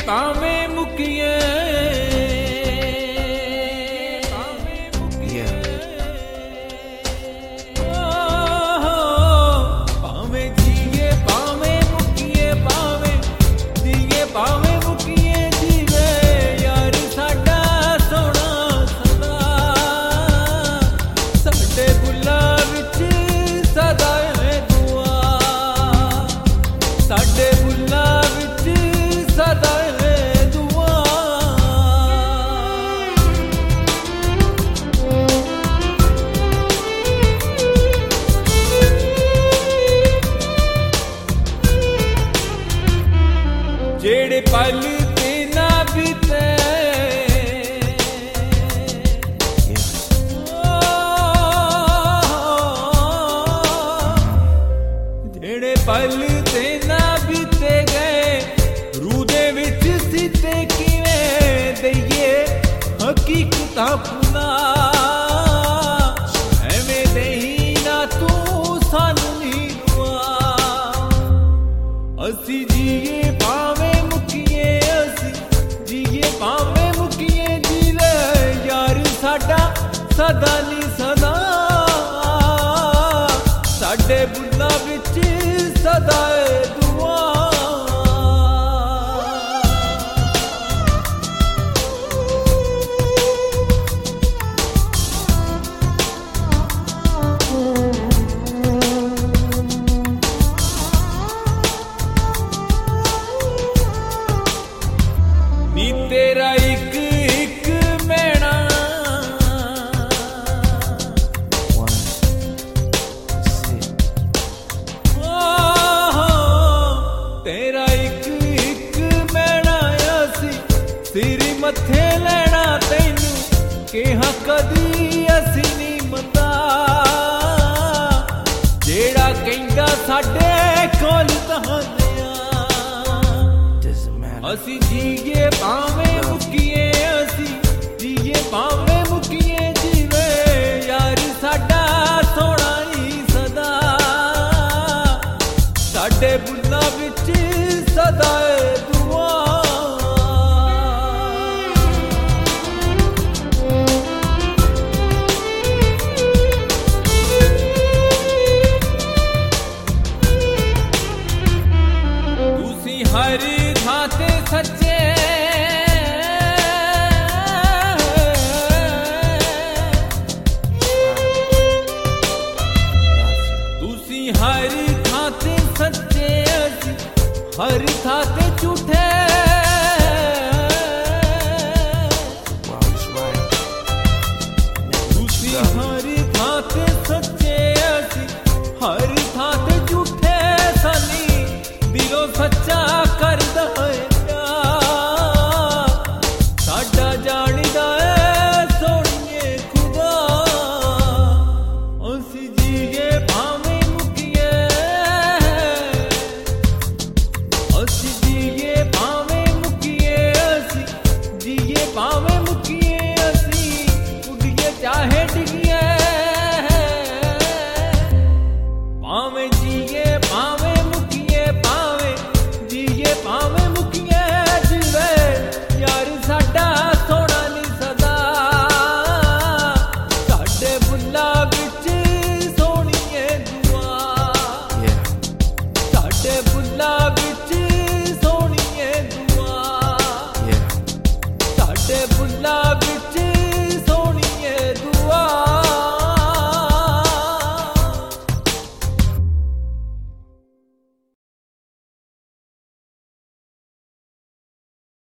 ਭਾਵੇਂ ਮੁਕੀਏ ਭਾਵੇਂ ਜੀਏ ਭਾਵੇਂ ਮੁਕੀਏ ਭਾਵੇਂ ਜੀਏ ਭਾਵੇਂ ਮੁਕੀਏ ਜੀਵੇ ਯਾਰ ਸਾਡਾ ਸੋਹਣਾ ਸਦਾ ਸਾਡੇ ਬੁੱਲਾਂ ਵਿੱਚ ਸਦਾ ਹੈ ਦੁਆ ਸਾਡੇ ਬੁੱਲਾਂ ਵਿੱਚ ਸਦਾ ਜਿਹੜੇ ਪਲ ਤੇ ਨਾ ਬੀਤੇ ਜਿਹੜੇ ਪਲ ਤੇ ਨਾ ਬੀਤੇ ਗਏ ਰੂਹ ਦੇ ਵਿੱਚ ਸਿੱਧੇ ਕਿਵੇਂ ਦਈਏ ਹਕੀਕਤਾਂ ਪੁਨਾ ਐਵੇਂ ਦੇਈ ਨਾ ਤੂੰ ਸਾਨੂੰ ਨੀ ਦੁਆ ਅਸੀਂ ਜੀਏ ਭਾਵੇਂ ਮੁਕੀਏ ਅਸੀਂ ਜੀਏ ਭਾਵੇਂ ਮੁਕੀਏ ਜੀਵੇ ਯਾਰ ਸਾਡਾ ਸਦਾ ਨੀ ਸਦਾ ਸਾਡੇ ਬੁੱਲਾਂ ਵਿੱਚ ਸਦਾ ਏ ਦੁਆ ਨੀ ਤੇਰਾ ਇੱਕ ਇੱਕ ਮੈਣਾ ਤੇਰਾ ਇੱਕ ਇੱਕ ਮੈਣਾ ਅਸੀਂ ਸਿਰ ਮੱਥੇ ਲੈਣਾ ਤੈਨੂੰ ਕਿਹਾ ਕਦੀ ਅਸੀਂ ਨਹੀਂ ਮੰਦਾ ਜਿਹੜਾ ਕਹਿੰਦਾ ਸਾਡੇ ਕੋਲ ਤਹਾਨਿਆ ਅਸੀਂ ਜੀਏ ਭਾਵੇਂ ਮੁਕੀਏ ਅਸੀਂ ਜੀਏ ਭਾਵੇਂ ਮੁਕੀਏ ਜੀਵੇ ਯਾਰ ਸਾਡਾ ਸੋਹਣਾ ਹੀ ਸਦਾ ਸਾਡੇ ਬੁੱਲਾਂ ਵਿੱਚ ਸਦਾ ਏ ਦੁਆ ਤੁਸੀਂ ਹਰ ਥਾਂ ਤੇ ਸੱਚੇ ਤੁਸੀਂ ਹਰ ਥਾਂ ਤੇ ਸੱਚੇ ਅਸੀਂ ਹਰ ਥਾਂ ਤੇ